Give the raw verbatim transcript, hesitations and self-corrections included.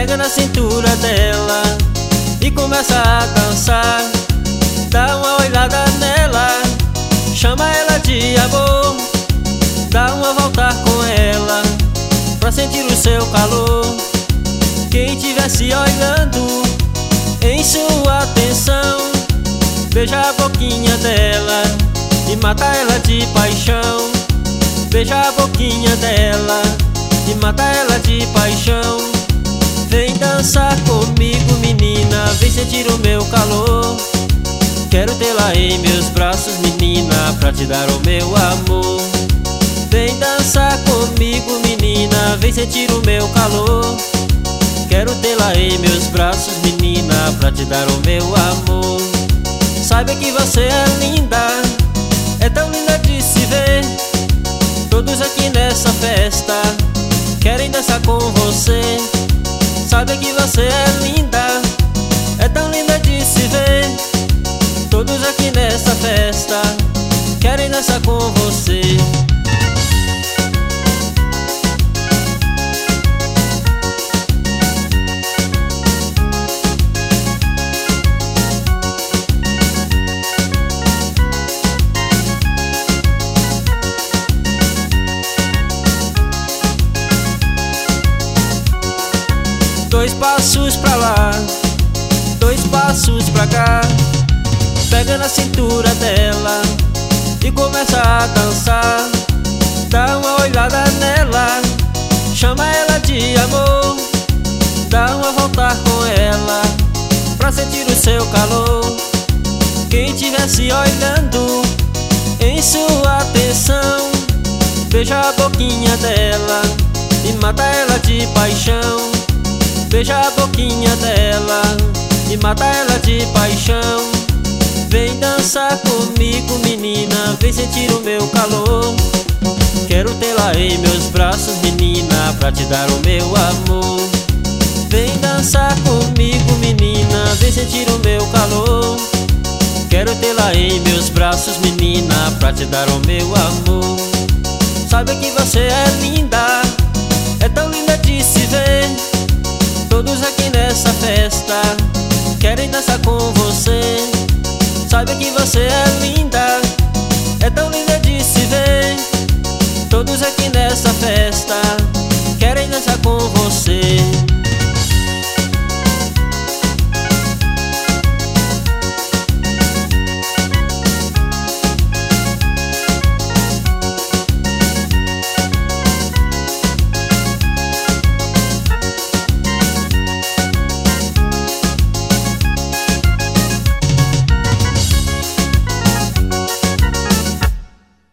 Pega na cintura dela e começa a dançar. Dá uma olhada nela, chama ela de amor. Dá uma volta com ela pra sentir o seu calor. Quem tivesse olhando em sua atenção, beija a boquinha dela e mata ela de paixão. Beija a boquinha dela e mata ela de paixão. Vem dançar comigo, menina, vem sentir o meu calor. Quero tê-la em meus braços, menina, pra te dar o meu amor. Vem dançar comigo, menina, vem sentir o meu calor. Quero tê-la em meus braços, menina, pra te dar o meu amor. Saiba que você é linda, é tão linda de se ver. Todos aqui nessa festa querem dançar com você. Saiba que você é linda, é tão linda de se ver. Todos aqui nessa festa querem dançar com você. Dois passos pra lá, dois passos pra cá. Pega na cintura dela e começa a dançar. Dá uma olhada nela, chama ela de amor. Dá uma volta com ela pra sentir o seu calor. Quem tivesse olhando em sua atenção, beija a boquinha dela e mata ela de paixão. Beija a boquinha dela e mata ela de paixão. Vem dançar comigo, menina, vem sentir o meu calor. Quero tê-la em meus braços, menina, pra te dar o meu amor. Vem dançar comigo, menina, vem sentir o meu calor. Quero tê-la em meus braços, menina, pra te dar o meu amor. Saiba que você é linda, é tão linda de se ver. Todos aqui nessa festa querem dançar com você. Saiba que você é linda, é tão linda de se ver. Todos aqui nessa festa